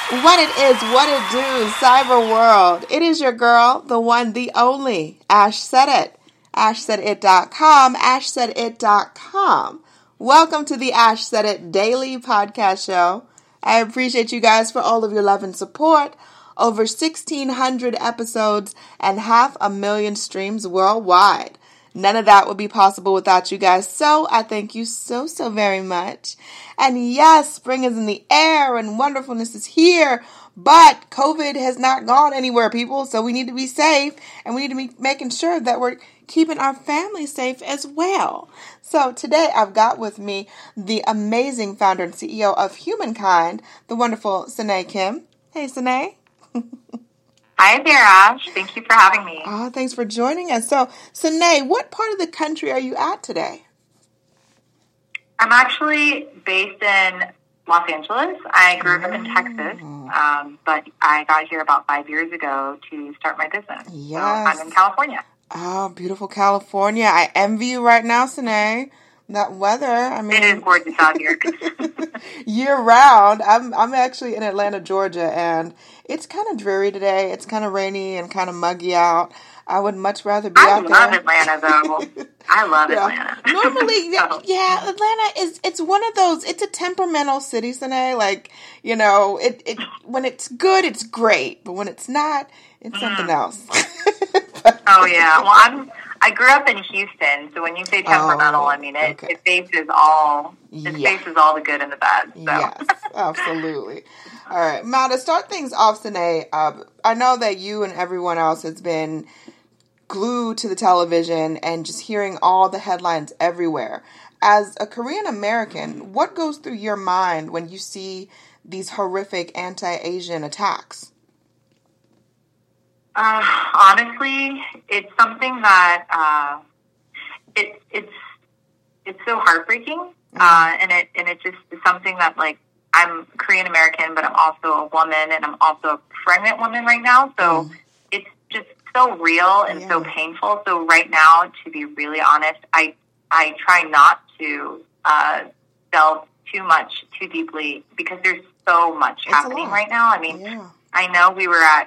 What it is, what it do, cyber world. It is your girl, the one, the only, Ash Said It. AshSaidIt.com, AshSaidIt.com. Welcome to the Ash Said It Daily Podcast Show. I appreciate you guys for all of your love and support. Over 1,600 episodes and 500,000 streams worldwide. None of that would be possible without you guys, so I thank you so very much. And yes, spring is in the air and wonderfulness is here, but COVID has not gone anywhere, people, so we need to be safe, and we need to be making sure that we're keeping our family safe as well. So today I've got with me the amazing founder and CEO of Humankind, the wonderful Sanae Kim. Hey, Sanae. Hi there, Ash. Thank you for having me. Oh, thanks for joining us. So, Sanae, what part of the country are you at today? I'm actually based in Los Angeles. I grew up in Texas, but I got here about 5 years ago to start my business. Yes. So I'm in California. Oh, beautiful California. I envy you right now, Sanae. That weather, I mean... It is gorgeous out here. Year-round. I'm actually in Atlanta, Georgia, and it's kind of dreary today. It's kind of rainy and kind of muggy out. I would much rather be out there. I love Atlanta, though. I love Atlanta. Normally, yeah, Atlanta it's one of those, it's a temperamental city, Sanae. Like, you know, it when it's good, it's great. But when it's not, it's something else. Oh, yeah. Well, I grew up in Houston, so when you say temperamental, I mean, it faces all the good and the bad. So. Yes, absolutely. All right. Now, to start things off, Sanae, I know that you and everyone else has been glued to the television and just hearing all the headlines everywhere. As a Korean American, what goes through your mind when you see these horrific anti-Asian attacks? Honestly, it's something that it's so heartbreaking, and it just is something that, like, I'm Korean American, but I'm also a woman, and I'm also a pregnant woman right now. So it's just so real and so painful. So right now, to be really honest, I try not to delve too deeply, because there's so much happening right now. I mean, I know we were at,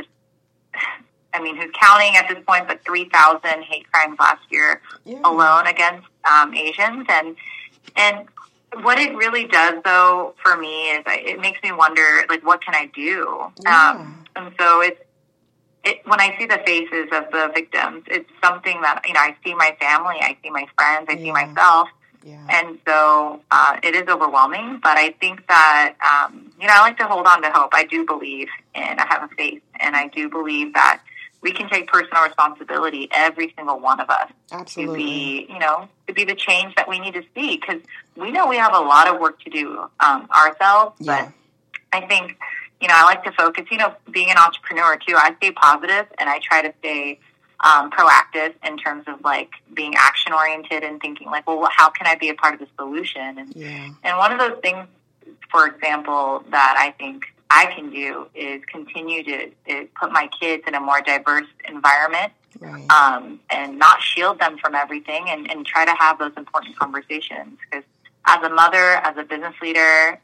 who's counting at this point, but 3,000 hate crimes last year alone against Asians. And what it really does, though, for me is it makes me wonder, like, what can I do? And so when I see the faces of the victims, it's something that, I see my family, I see my friends, I see myself. And so it is overwhelming, but I think that, I like to hold on to hope. I do believe, and I have a faith, and I do believe that we can take personal responsibility, every single one of us, to be the change that we need to see, because we know we have a lot of work to do ourselves, but I think, I like to focus, being an entrepreneur too, I stay positive, and I try to stay proactive in terms of, like, being action oriented and thinking, like, well, how can I be a part of the solution? And one of those things, for example, that I think I can do is continue to put my kids in a more diverse environment, and not shield them from everything, and try to have those important conversations. Because as a mother, as a business leader,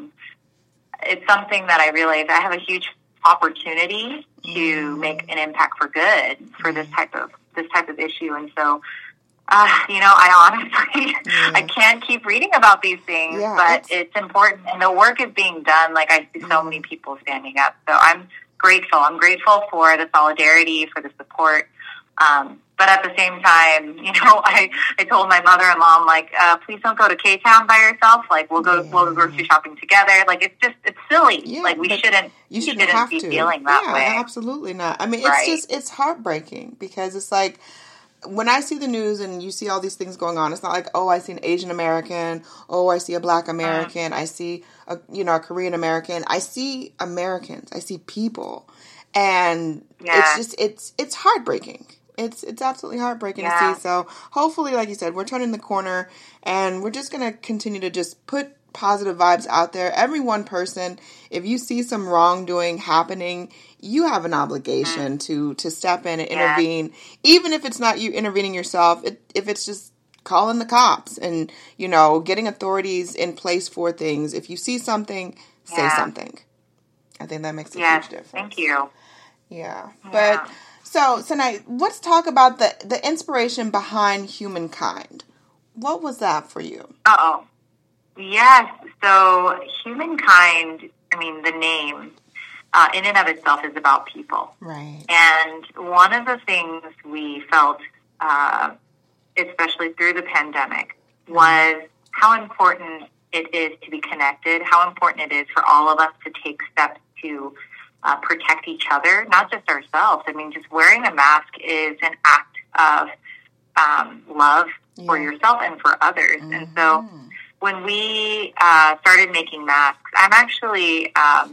it's something that I realize I have a huge opportunity to make an impact for good for this type of issue. And so, I honestly, I can't keep reading about these things, but it's important, and the work is being done. Like, I see so many people standing up. So I'm grateful. I'm grateful for the solidarity, for the support. But at the same time, I told my mother-in-law, I'm like, please don't go to K-Town by yourself. Like, we'll go grocery shopping together. Like, it's silly. Like, we shouldn't have be to. feeling that way. Absolutely not. I mean, it's heartbreaking, because it's like, when I see the news and you see all these things going on, it's not like, oh, I see an Asian American, oh, I see a Black American, I see a Korean American. I see Americans. I see people, and it's heartbreaking. It's absolutely heartbreaking to see. So hopefully, like you said, we're turning the corner, and we're just going to continue to just put positive vibes out there. Every one person, if you see some wrongdoing happening, you have an obligation to step in and intervene, even if it's not you intervening yourself, if it's just calling the cops and, getting authorities in place for things. If you see something, say something. I think that makes a Yes, huge difference. thank you. Yeah. But so now let's talk about the inspiration behind Humankind. What was that for you? Yes. So Humankind, I mean, the name in and of itself is about people. Right. And one of the things we felt, especially through the pandemic, was how important it is to be connected, how important it is for all of us to take steps to protect each other, not just ourselves. I mean, just wearing a mask is an act of love for yourself and for others. Mm-hmm. And so when we started making masks, I'm actually,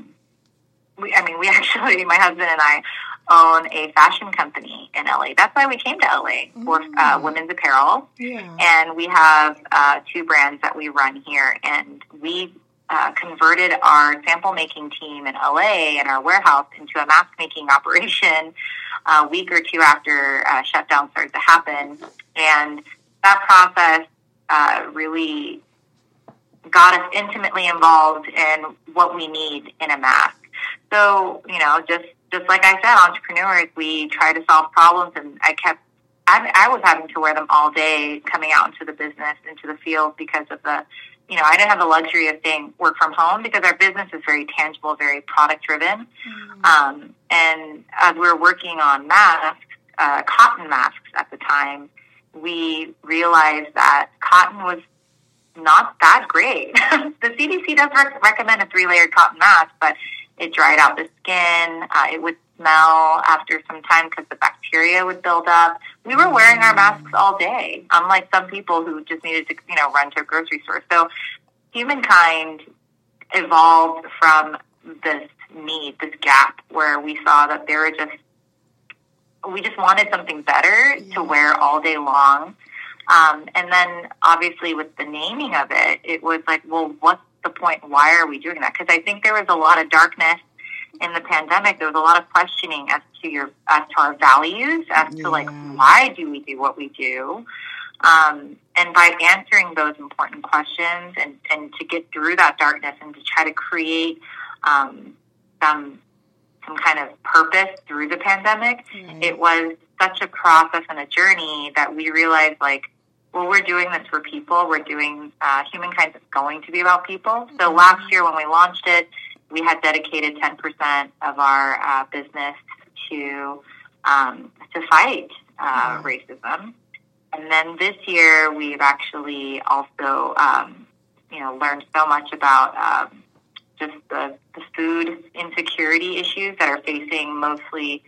my husband and I own a fashion company in LA. That's why we came to LA for women's apparel. Yeah. And we have 2 brands that we run here. And we converted our sample making team in LA and our warehouse into a mask making operation a week or 2 after shutdown started to happen. And that process really got us intimately involved in what we need in a mask. So, just like I said, entrepreneurs, we try to solve problems, and I was having to wear them all day coming out into the business, into the field, because of I didn't have the luxury of staying work from home because our business is very tangible, very product driven. Mm-hmm. And as we were working on masks, cotton masks at the time, we realized that cotton was not that great. The CDC does recommend a 3-layered cotton mask, but it dried out the skin. It would smell after some time because the bacteria would build up. We were wearing our masks all day, unlike some people who just needed to, run to a grocery store. So Humankind evolved from this need, this gap, where we saw that we just wanted something better to wear all day long. And then obviously with the naming of it, it was like, well, what's the point? Why are we doing that? Because I think there was a lot of darkness in the pandemic. There was a lot of questioning as to our values, as to why do we do what we do? And by answering those important questions and to get through that darkness and to try to create some kind of purpose through the pandemic, it was such a process and a journey that we realized, we're doing this for people. We're doing Humankind is going to be about people. So last year when we launched it, we had dedicated 10% of our business to fight racism. And then this year we've actually also learned so much about just the food insecurity issues that are facing mostly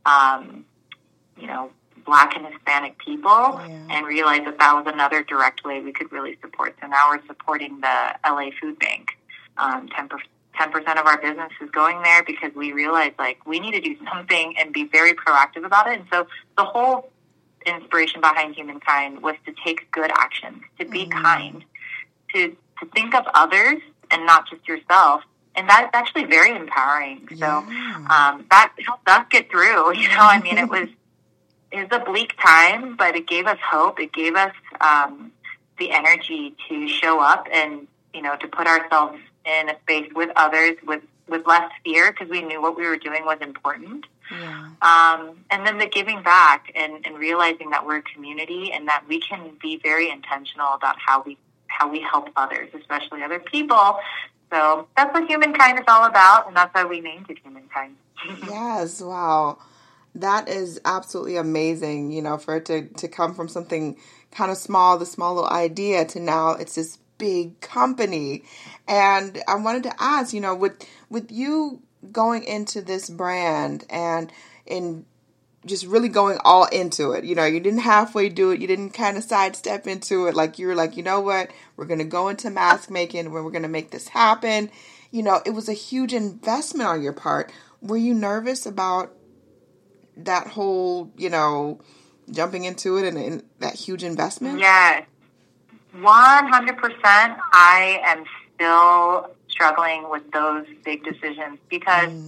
Black and Hispanic people, and realized that was another direct way we could really support. So now we're supporting the LA Food Bank. 10% of our business is going there because we realized we need to do something and be very proactive about it. And so the whole inspiration behind Humankind was to take good actions, to be kind, to think of others and not just yourself. And that's actually very empowering. So that helped us get through. It was a bleak time, but it gave us hope. It gave us the energy to show up and, to put ourselves in a space with others with less fear, because we knew what we were doing was important. Yeah. And then the giving back and realizing that we're a community and that we can be very intentional about how we help others, especially other people. So that's what Humankind is all about, and that's why we named it Humankind. Yes, wow. That is absolutely amazing, for it to come from something kind of small, the small little idea, to now it's this big company. And I wanted to ask, with you going into this brand and in just really going all into it, you didn't halfway do it. You didn't kind of sidestep into it. You were like, you know what, we're going to go into mask making where we're going to make this happen. It was a huge investment on your part. Were you nervous about that whole, jumping into it and that huge investment? Yes, 100%. I am still struggling with those big decisions because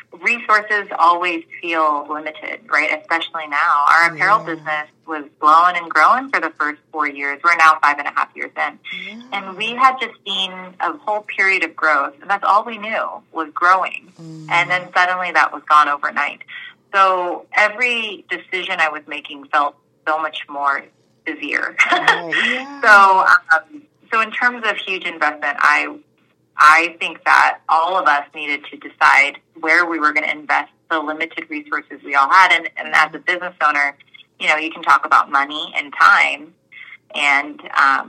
resources always feel limited, right? Especially now. Our apparel business was blowing and growing for the first 4 years. We're now 5.5 years in. Yeah. And we had just seen a whole period of growth, and that's all we knew was growing. And then suddenly that was gone overnight. So every decision I was making felt so much more severe. So in terms of huge investment, I think that all of us needed to decide where we were going to invest the limited resources we all had. And as a business owner, you know, you can talk about money and time. And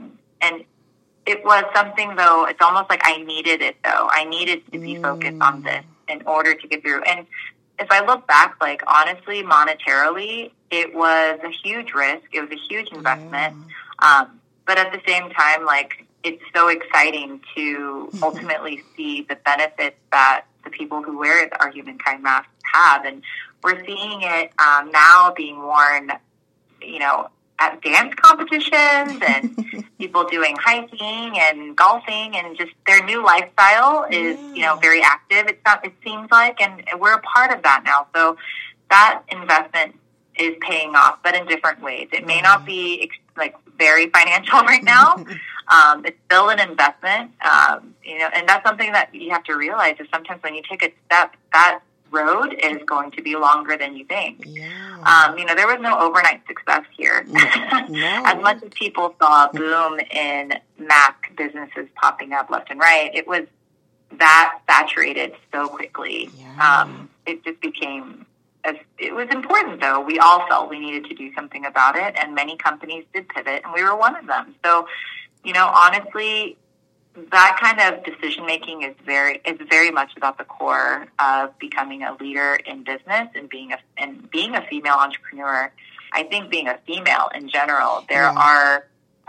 it was something, though, it's almost like I needed it, though. I needed to be focused on this in order to get through. And if I look back, like, honestly, monetarily, it was a huge risk. It was a huge investment. But at the same time, like, it's so exciting to ultimately see the benefits that the people who wear our Humankind masks have. And we're seeing it now being worn, you know, at dance competitions and people doing hiking and golfing, and just their new lifestyle is, you know, very active. It seems like, and we're a part of that now. So that investment is paying off, but in different ways. It may not be like very financial right now. It's still an investment, you know, and that's something that you have to realize is sometimes when you take a step, that road is going to be longer than you think. Yeah. You know, there was no overnight success here. No. As much as people saw a boom in mask businesses popping up left and right, it was that saturated so quickly. Yeah. It just became, it was important, though. We all felt we needed to do something about it, and many companies did pivot, and we were one of them. So, you know, honestly, that kind of decision-making is very much about the core of becoming a leader in business and being a female entrepreneur. I think being a female in general, there are,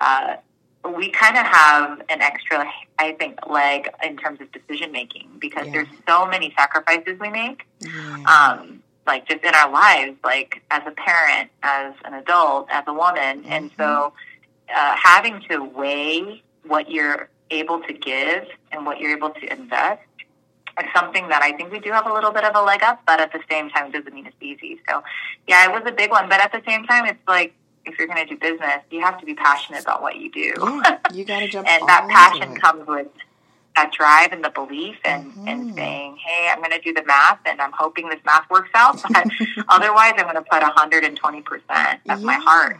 we kind of have an extra, I think, leg in terms of decision-making because there's so many sacrifices we make. Like just in our lives, like as a parent, as an adult, as a woman. And so having to weigh what you're able to give and what you're able to invest is something that I think we do have a little bit of a leg up, but at the same time, it doesn't mean it's easy. So yeah, it was a big one, but at the same time, it's like, if you're going to do business, you have to be passionate about what you do. Yeah, you got to jump and that passion comes with that drive and the belief and saying, hey, I'm going to do the math and I'm hoping this math works out, but otherwise I'm going to put 120% of my heart.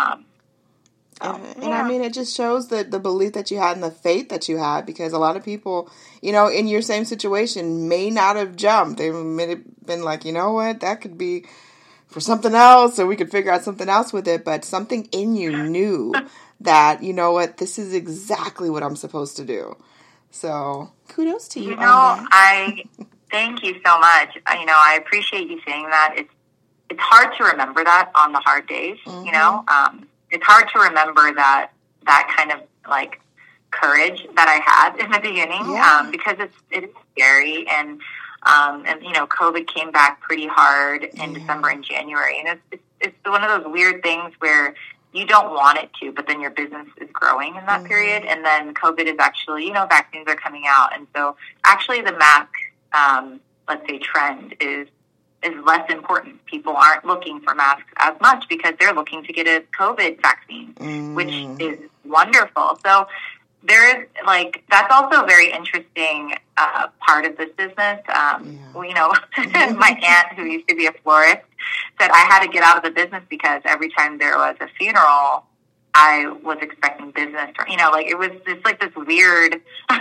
And I mean, it just shows the belief that you had and the faith that you had, because a lot of people, you know, in your same situation may not have jumped. They may have been like, you know what, that could be for something else, or we could figure out something else with it. But something in you knew that, you know what, this is exactly what I'm supposed to do. So kudos to you. You know, I thank you so much. You know, I appreciate you saying that. It's hard to remember that on the hard days, you know. It's hard to remember that kind of like courage that I had in the beginning, because it is scary, and you know, COVID came back pretty hard in December and January, and it's one of those weird things where you don't want it to, but then your business is growing in that period, and then COVID is actually, you know, vaccines are coming out, and so actually the mask, let's say, trend is less important. People aren't looking for masks as much because they're looking to get a COVID vaccine, which is wonderful. So there is, like, that's also a very interesting part of this business. You know, my aunt, who used to be a florist, said I had to get out of the business because every time there was a funeral, I was expecting business. You know, like, it was just like this weird.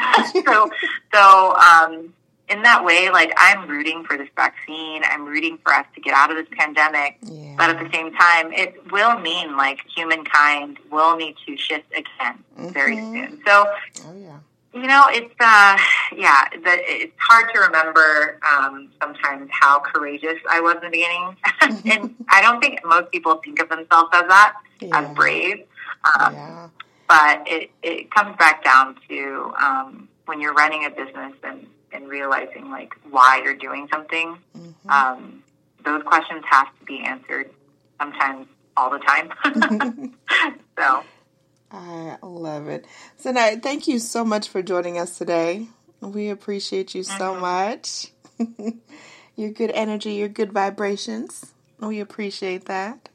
So in that way, like, I'm rooting for this vaccine. I'm rooting for us to get out of this pandemic. But at the same time, it will mean, like, humankind will need to shift again very soon. So, you know, it's, it's hard to remember sometimes how courageous I was in the beginning. And I don't think most people think of themselves as that, as brave. But it comes back down to when you're running a business and realizing, like, why you're doing something, those questions have to be answered sometimes all the time. So I love it. Sanai, thank you so much for joining us today. We appreciate you so much. your good energy, your good vibrations. We appreciate that.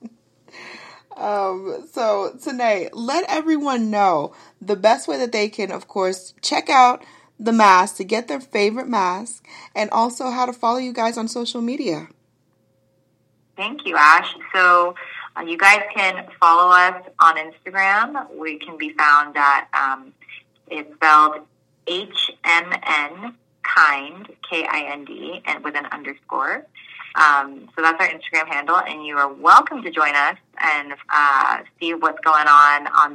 So Tanae, let everyone know the best way that they can, of course, check out the mask to get their favorite mask, and also how to follow you guys on social media. Thank you, Ash. So you guys can follow us on Instagram. We can be found at, it's spelled HMN Kind, Kind, and with an underscore. So that's our Instagram handle, and you are welcome to join us and see what's going on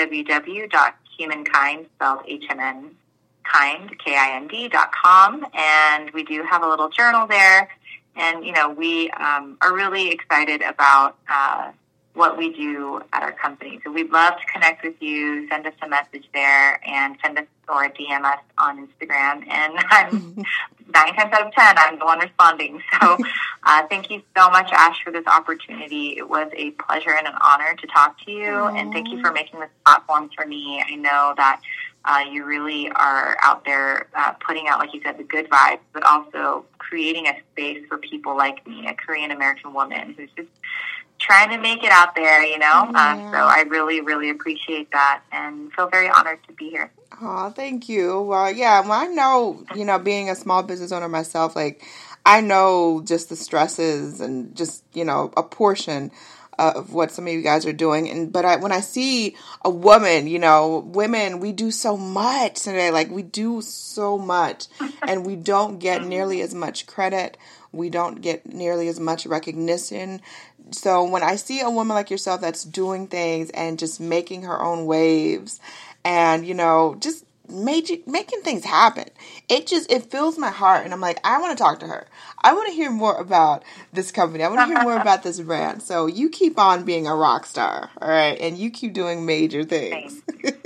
www.humankind, spelled HMN Kind, KIND.com, and we do have a little journal there, and, we are really excited about what we do at our company. So we'd love to connect with you, send us a message there, and send us or DM us on Instagram, and I'm 9 times out of 10, I'm the one responding. So thank you so much, Ash, for this opportunity. It was a pleasure and an honor to talk to you, and thank you for making this platform for me. I know that you really are out there putting out, like you said, the good vibes, but also creating a space for people like me, a Korean American woman who's just trying to make it out there, So I really, really appreciate that and feel very honored to be here. Oh, thank you. Well, yeah, I know, being a small business owner myself, I know just the stresses and just, a portion of what some of you guys are doing. But when I see a woman, women, we do so much today. We do so much, and we don't get nearly as much credit. We don't get nearly as much recognition. So when I see a woman like yourself that's doing things and just making her own waves and, just making things happen, it fills my heart. And I'm like, I want to talk to her. I want to hear more about this company. I want to hear more about this brand. So you keep on being a rock star, all right? And you keep doing major things.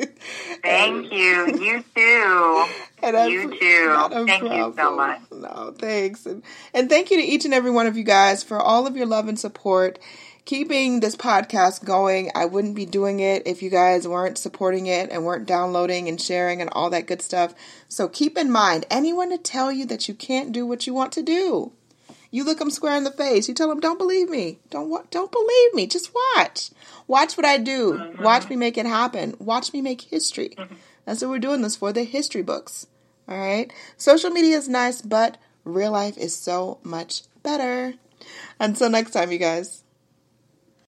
Thank you. You too. You too. Thank you so much. No, thanks. And thank you to each and every one of you guys for all of your love and support. Keeping this podcast going. I wouldn't be doing it if you guys weren't supporting it and weren't downloading and sharing and all that good stuff. So keep in mind, anyone to tell you that you can't do what you want to do, you look them square in the face. You tell them, don't believe me. Don't believe me. Just watch. Watch what I do. Mm-hmm. Watch me make it happen. Watch me make history. Mm-hmm. That's what we're doing this for, the history books. All right? Social media is nice, but real life is so much better. Until next time, you guys.